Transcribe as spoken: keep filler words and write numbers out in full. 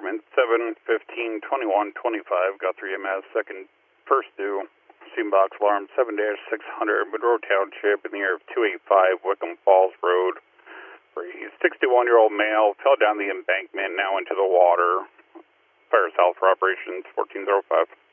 department, seven fifteen twenty-one twenty-five, Guthrie M S, second, first due. Scene box alarm seven dash six hundred, Monroe Township, in the area of two eighty-five Wickham Falls Road. A sixty-one-year-old male fell down the embankment, now into the water. Fire South for operations fourteen oh five.